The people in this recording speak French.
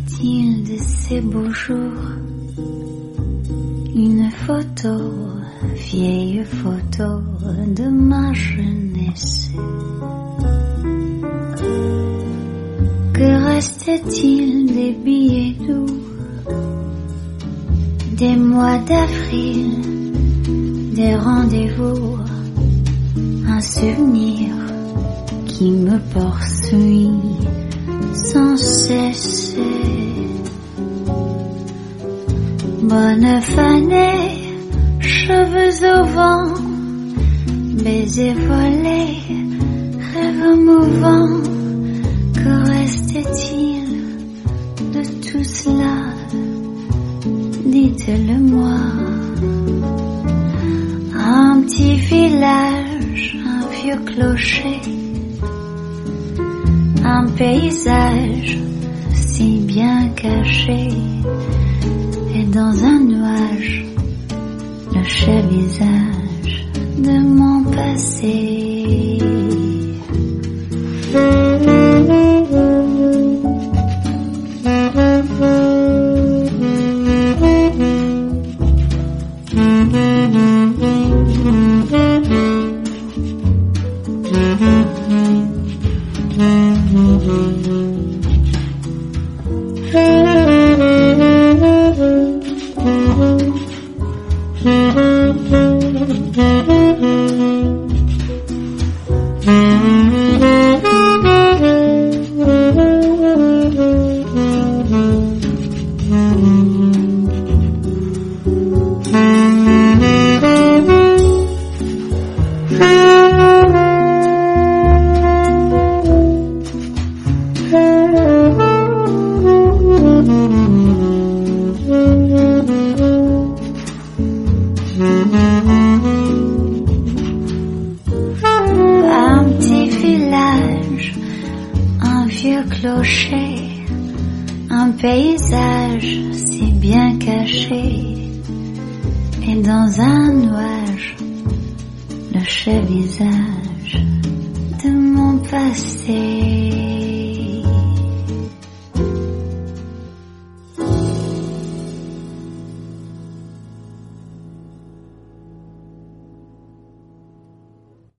restait-il de ces beaux jours? Une photo, vieille photo de ma jeunesse. Que restait-il des billets doux, des mois d'avril, des rendez-vous, un souvenir qui me poursuit sans cesse. Bonne fanée, cheveux au vent, baisers volés, rêves mouvants. Que restait-il de tout cela? Dites-le-moi. Un petit village, un vieux clocher, un paysage si bien caché, et dans un nuage, le chef visage de mon passé. Clocher, un paysage si bien caché, et dans un nuage, le chef visage de mon passé.